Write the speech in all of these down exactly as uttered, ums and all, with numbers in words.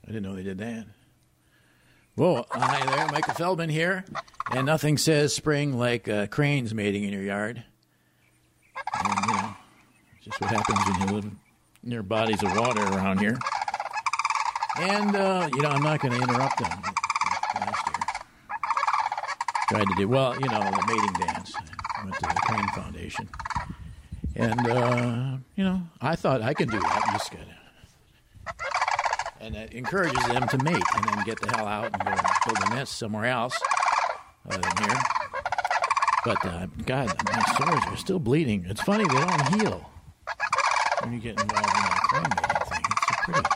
I didn't know they did that. Whoa, hi there, Michael Feldman here. And nothing says spring like uh, cranes mating in your yard. And, you know, it's just what happens when you live near bodies of water around here. And, uh, you know, I'm not going to interrupt them. Last year. Tried to do, well, you know, the mating dance. I went to the Crane Foundation. And, uh, you know, I thought I could do that. You just got to. And it encourages them to mate and then get the hell out and go build a nest somewhere else other than here. But, uh, God, my sores are still bleeding. It's funny, they don't heal when you get involved in that crane mating thing. It's pretty.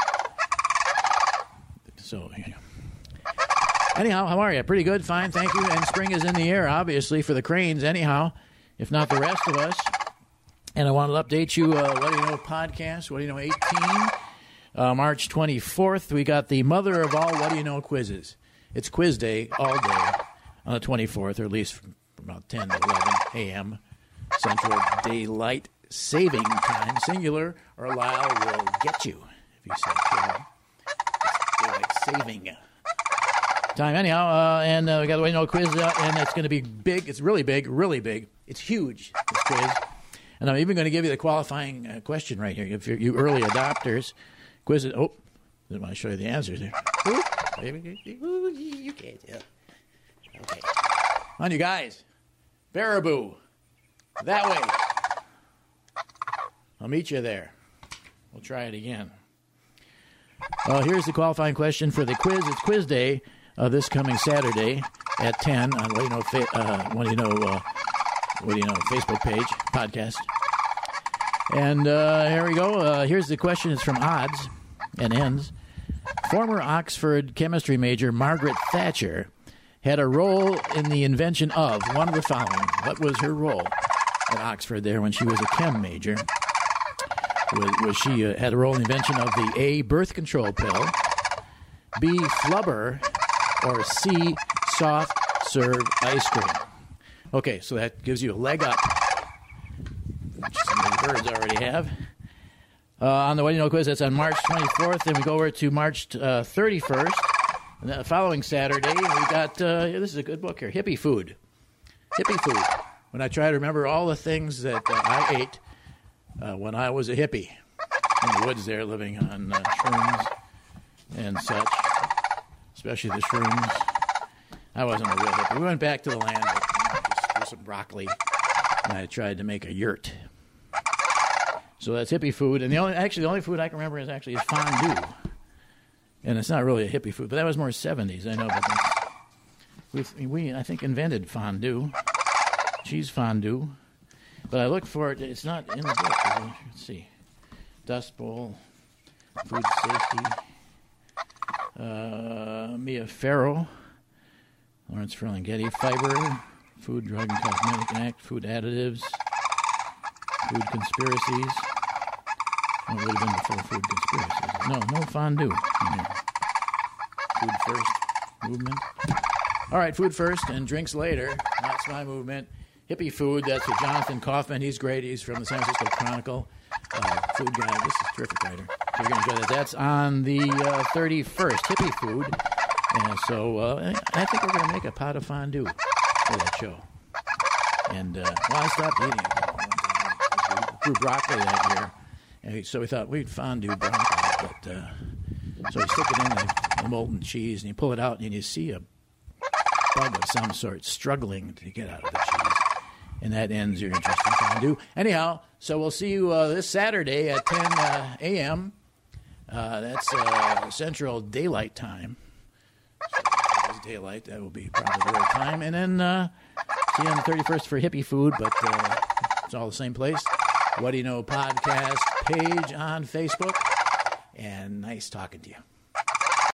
So, you know. Anyhow, how are you? Pretty good, fine, thank you. And spring is in the air, obviously, for the cranes, anyhow, if not the rest of us. And I wanted to update you, uh, What Do You Know podcast, What Do You Know eighteen. Uh, March twenty-fourth, we got the mother of all What Do You Know quizzes. It's quiz day all day on the twenty-fourth, or at least from about ten to eleven a.m. Central Daylight Saving Time, singular, or Lyle will get you, if you say so. Daylight saving time. Anyhow, uh, and uh, we got the What Do You Know quiz, uh, and it's going to be big. It's really big, really big. It's huge, this quiz. And I'm even going to give you the qualifying uh, question right here. If you're you early adopters, quiz it. Oh, I want to show you the answers there. Ooh, you can't tell. Okay. On you guys. Baraboo. That way. I'll meet you there. We'll try it again. Uh, here's the qualifying question for the quiz. It's quiz day uh, this coming Saturday at ten on What Do You Know, fa- uh, what do you know, uh, what do you know, Facebook page, podcast. And uh, here we go. Uh, here's the question. It's from Odds and Ends. Former Oxford chemistry major Margaret Thatcher had a role in the invention of one of the following. What was her role at Oxford there when she was a chem major? Was, was she uh, had a role in the invention of the A, birth control pill, B, flubber, or C, soft serve ice cream? Okay, so that gives you a leg up, which some of the birds already have. Uh, on the What Do You Know quiz, that's on March twenty-fourth, and we go over to March uh, thirty-first. And the following Saturday, we got, uh, this is a good book here, Hippie Food. Hippie Food. When I try to remember all the things that uh, I ate uh, when I was a hippie in the woods there, living on uh, shrooms and such, especially the shrooms. I wasn't a real hippie. We went back to the land, but you know, just threw some broccoli, and I tried to make a yurt. So that's hippie food. And the only, actually, the only food I can remember is actually is fondue. And it's not really a hippie food, but that was more seventies, I know. But we, we, I think, invented fondue, cheese fondue. But I looked for it. It's not in the book. Let's see. Dust Bowl, Food Safety, uh, Mia Farrow, Lawrence Ferlinghetti, Fiber, Food, Drug, and Cosmetic Act, Food Additives, Food Conspiracies. Oh, it would have been before Food Conspiracies. No, no fondue in here. Food First movement. All right, Food First and drinks later. That's my movement. Hippie Food, that's with Jonathan Kaufman. He's great. He's from the San Francisco Chronicle. Uh, food guy. This is a terrific writer. So you're going to enjoy that. That's on the uh, thirty-first. Hippie Food. And so uh, I think we're going to make a pot of fondue for that show. And, uh, well, I stopped eating it. We grew broccoli that year. And so we thought we'd fondue broccoli. But, uh, so you stick it in the, the molten cheese and you pull it out and you see a bug of some sort struggling to get out of the cheese. And that ends your interest in fondue. Anyhow, so we'll see you uh, this Saturday at ten a.m. Uh, that's uh, Central Daylight Time. So if it's daylight, that will be probably the right time. And then uh, see you on the thirty-first for Hippie Food, but uh, it's all the same place. What Do You Know podcast page on Facebook. And nice talking to you.